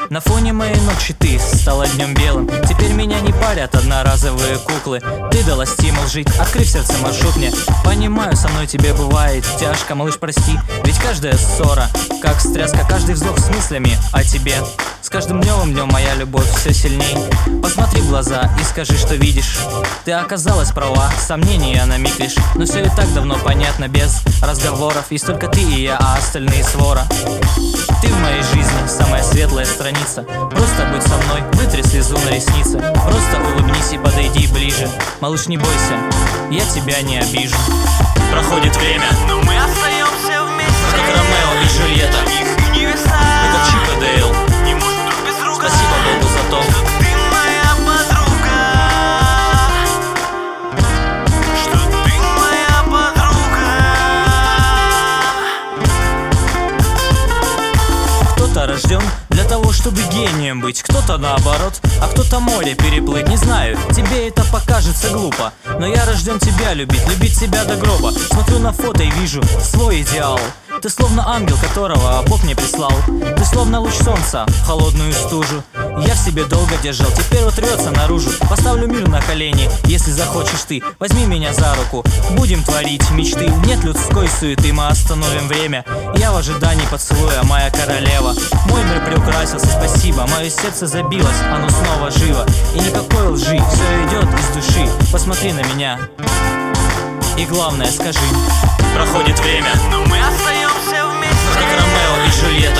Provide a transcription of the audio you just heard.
На фоне моей ночи ты стала днем белым. Теперь меня не парят одноразовые куклы. Ты дала стимул жить, открыв сердце маршрут мне. Понимаю, со мной тебе бывает тяжко, малыш, прости. Ведь каждая ссора, как встряска, каждый вздох с мыслями о тебе. С каждым днем моя любовь все сильней. Посмотри в глаза и скажи, что видишь. Ты оказалась права, сомнения на миг лишь. Но все и так давно понятно, без разговоров. Есть только ты и я, а остальные свора. Ты в моей жизни самая светлая страница. Просто будь со мной, вытри слезу на ресницы. Просто улыбнись и подойди ближе. Малыш, не бойся, я тебя не обижу. Проходит время, но мы остаемся вместе, как Ромео и Джульетта, их невеста. и как Чип и Дейл. Не можем друг без друга. Спасибо Богу за то, что ты моя подруга, что ты моя подруга. кто-то рожден для того, чтобы гением быть, кто-то наоборот, а кто-то море переплыть. Не знаю, тебе это покажется глупо, но я рожден тебя любить, любить себя до гроба. Смотрю на фото и вижу свой идеал. Ты словно ангел, которого Бог мне прислал. Ты словно луч солнца в холодную стужу. Я в себе долго держал, теперь вот рвется наружу. Поставлю мир на колени, если захочешь ты. Возьми меня за руку, будем творить мечты. Нет людской суеты, мы остановим время. Я в ожидании поцелуя, моя королева. Мой мир приукрасился, спасибо. Мое сердце забилось, оно снова живо. И никакой лжи, все идет из души. Посмотри на меня и главное скажи. Проходит время, но мы остаемся вместе, как Ромео и Джульетта,